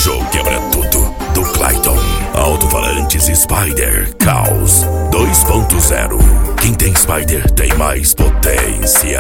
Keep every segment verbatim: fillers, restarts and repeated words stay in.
Joe quebra tudo, do Clayton. Alto-falantes Spider Caos dois ponto zero. Quem tem Spider tem mais potência.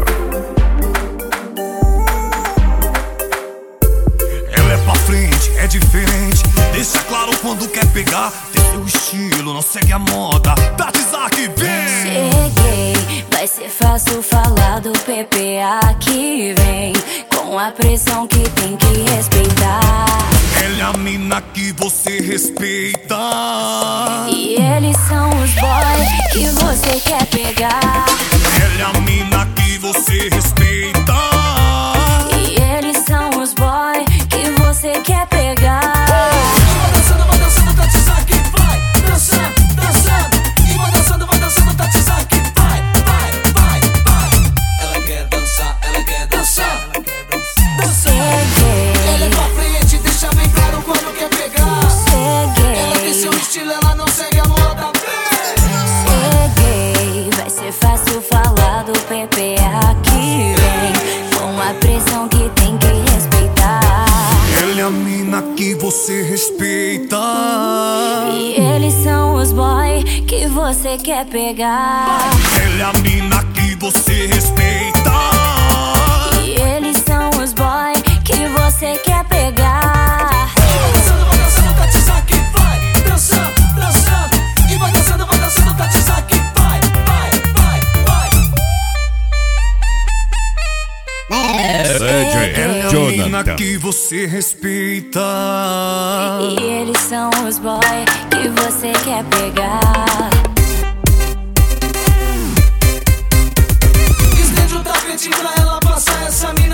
Ela é pra frente, é diferente, deixa claro quando quer pegar. Tem seu estilo, não segue a moda. Tati Zak, vem! Cheguei, vai ser fácil falar do P P A que vem, com a pressão que tem que respeitar. Ela é a mina que você respeita, e eles são os boys que você quer pegar. Ela é a mina que você respeita, e eles são os boys que você quer pegar. Vai dançando, vai dançando, Tati Zak, vai dançando, dançando. E vai dançando, vai dançando, Tati Zak, vai, vai, vai, vai. Ela quer dançar, ela quer dançar, ela quer dançar. Cheguei, Ela é pra frente, deixa bem claro quando quer pegar. cheguei, Ela tem seu estilo, ela não segue a moda. cheguei, vai ser fácil falar do P P A que vem, com a pressão que tem que respeitar. ela é a mina que você respeita, E eles são os boys que você quer pegar. ela é a mina que você respeita, E eles são os boys que você quer pegar. Vai dançando, vai dançando, Tati Zak, vai dançando, dançando. E vai dançando, vai dançando, Tati Zak, vai, vai, vai, vai. ela é a mina Jonathan. que você respeita, E eles são os boys que você quer pegar. Estende o tapete pra ela passar essa mina.